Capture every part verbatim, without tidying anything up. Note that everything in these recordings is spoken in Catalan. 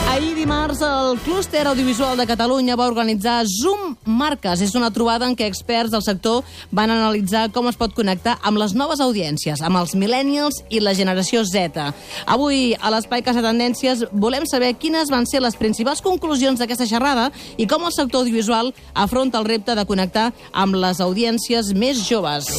Ahir dimarts el Clúster Audiovisual de Catalunya va organitzar Zoom Marques. És una trobada en què experts del sector van analitzar com es pot connectar amb les noves audiències, amb els millennials i la generació Z. Avui, a l'Espai Casa Tendències, volem saber quines van ser les principals conclusions d'aquesta xerrada i com el sector audiovisual afronta el repte de connectar amb les audiències més joves.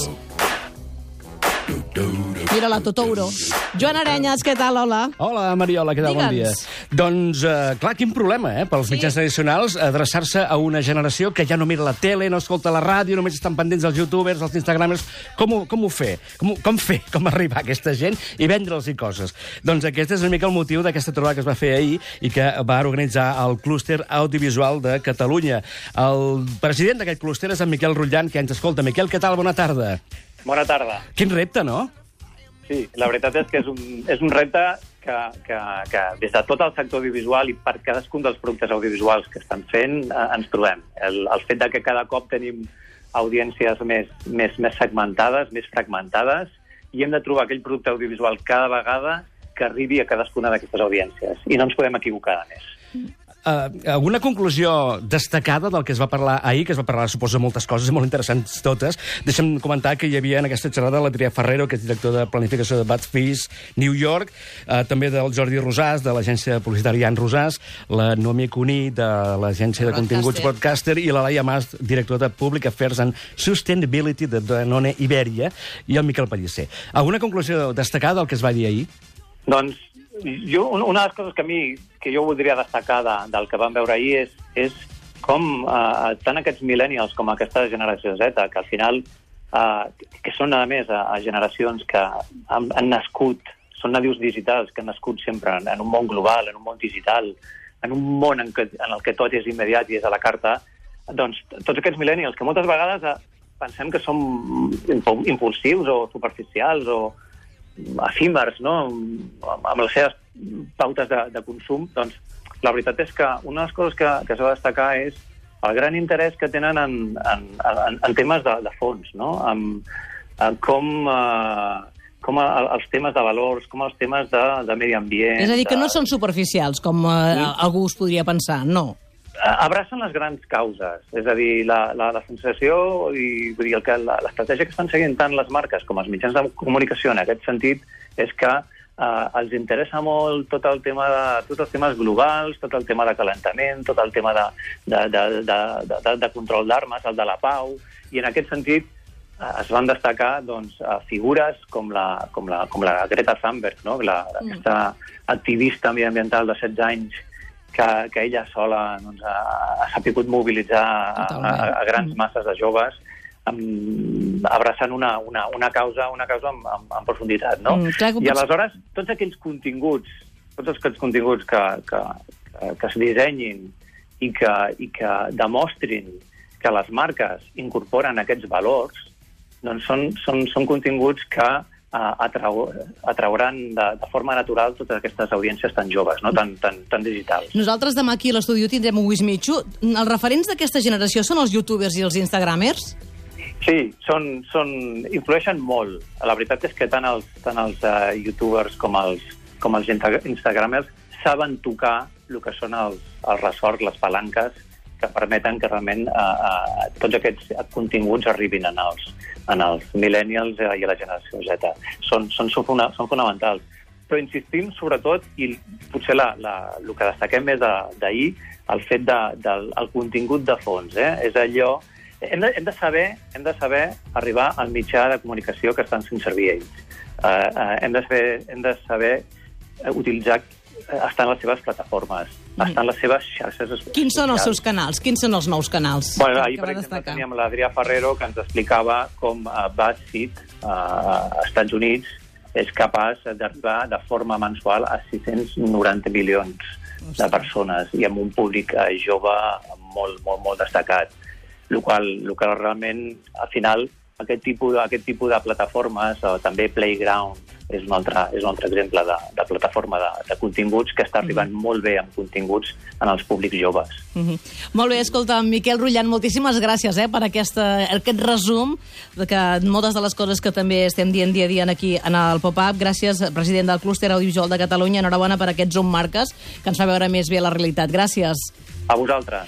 Mira la Totouro. Joan Arenyes, què tal? Hola. Hola, Mariola, què tal? Bon dia. Doncs, uh, clar, quin problema, eh, pels sí. mitjans tradicionals, adreçar-se a una generació que ja no mira la tele, no escolta la ràdio, només estan pendents dels youtubers, dels instagramers. Com ho, com ho fer? Com, com fer? Com arribar a aquesta gent i vendre'ls-hi coses? Doncs aquest és una mica el motiu d'aquesta trobada que es va fer ahir i que va organitzar el Clúster Audiovisual de Catalunya. El president d'aquest clúster és en Miquel Rutllan, que ens escolta. Miquel, què tal? Bona tarda. Bona tarda. Quin repte, no? Sí, la veritat és que és un, és un repte que, que, que des de tot el sector audiovisual i per cadascun dels productes audiovisuals que estan fent eh, ens trobem. El, el fet de que cada cop tenim audiències més, més, més segmentades, més fragmentades, i hem de trobar aquell producte audiovisual cada vegada que arribi a cadascuna d'aquestes audiències. I no ens podem equivocar, a més. Uh, alguna conclusió destacada del que es va parlar ahir, que es va parlar, suposo, de moltes coses, molt interessants totes. Deixa'm comentar que hi havia en aquesta xerrada l'Adrià Ferrero, que és director de planificació de Batfist New York, uh, també del Jordi Rosàs, de l'agència publicitària Jan Rosàs, la Noemi Cuní, de l'agència de continguts Broadcaster, i la Laia Mas, director de Public Affairs and Sustainability de Danone Iberia, i el Miquel Pellicer. Alguna conclusió destacada del que es va dir ahir? Doncs jo, una de les coses que a mi que jo voldria destacar de, del que vam veure ahir és, és com eh, tant aquests millennials com aquesta generació Z, que al final eh, que són a més a, a generacions que han, han nascut, són nadius digitals, que han nascut sempre en, en un món global, en un món digital, en un món en, que, en el que tot és immediat i és a la carta, doncs tots aquests millennials que moltes vegades eh, pensem que som impulsius o superficials o efímers, no?, amb les seves pautes de, de consum, doncs la veritat és que una de les coses que, que s'ha de destacar és el gran interès que tenen en, en, en, en temes de, de fons, no?, en, en com, uh, com els temes de valors, com els temes de, de medi ambient... És a dir, que de... no són superficials, com uh, mm. algú es podria pensar, no. Abracen les grans causes, és a dir, la, la, la sensació i vull dir, el que l'estratègia que estan seguint tant les marques com els mitjans de comunicació en aquest sentit és que eh, els interessa molt tot el tema de, tots els temes globals, tot el tema de calentament, tot el tema de, de, de, de, de, de control d'armes, el de la pau, i en aquest sentit eh, es van destacar doncs, figures com la, com la, com la Greta Thunberg, no? la, mm. aquesta activista mediambiental de setze anys que, que ella sola doncs, ha, ha sapigut mobilitzar a, a, a grans masses de joves, amb, abraçant una, una, una causa, una causa en, en, en profunditat, no? Mm, clar, I pots... aleshores, tots aquells continguts, tots aquells continguts que, que, que, que es dissenyin i que, i que demostrin que les marques incorporen aquests valors, doncs són, són, són continguts que Atrau, atrauran de, de forma natural totes aquestes audiències tan joves, no? tan, tan, tan digitals. Nosaltres demà aquí a l'estudi tindrem un Wismichu. Els referents d'aquesta generació són els youtubers i els instagramers? Sí, són, són, influeixen molt. La veritat és que tant els, tant els uh, youtubers com els, com els instagramers saben tocar el que són els, els ressorts, les palanques, que permeten que realment eh, eh, tots aquests continguts arribin en els, en els millennials i a la generació Z. Són, són, són fonamentals. Però insistim sobretot, i potser la, la, el que destaquem més d'ahir, el fet de, del el contingut de fons. Eh? És allò... Hem de, hem, de saber, hem de saber arribar al mitjà de comunicació que estan fent servir ells. Eh, eh, hem, de saber, hem de saber utilitzar estan les seves plataformes, mm. estan les seves xarxes socials. Quins són els seus canals? Quins són els nous canals? Bueno, ahir, per exemple, teníem l'Adrià Ferrero, que ens explicava com uh, BuzzFeed, uh, a Estats Units, és capaç d'arribar de forma mensual a sis-cents noranta milions Hosti. de persones, i amb un públic uh, jove molt, molt, molt destacat. El qual, el qual realment, al final, aquest tipus, aquest tipus de plataformes, o també Playground, és un altre, és un altre exemple de, de plataforma de, de continguts que està arribant mm-hmm. molt bé amb continguts en els públics joves. Mm-hmm. Molt bé, escolta, Miquel Rullant, moltíssimes gràcies eh, per aquesta, aquest resum de que moltes de les coses que també estem dient dia a dia aquí en el Pop-Up. Gràcies, president del Clúster Audiovisual de Catalunya. Enhorabona per aquest Zoom Marques, que ens fa veure més bé la realitat. Gràcies. A vosaltres.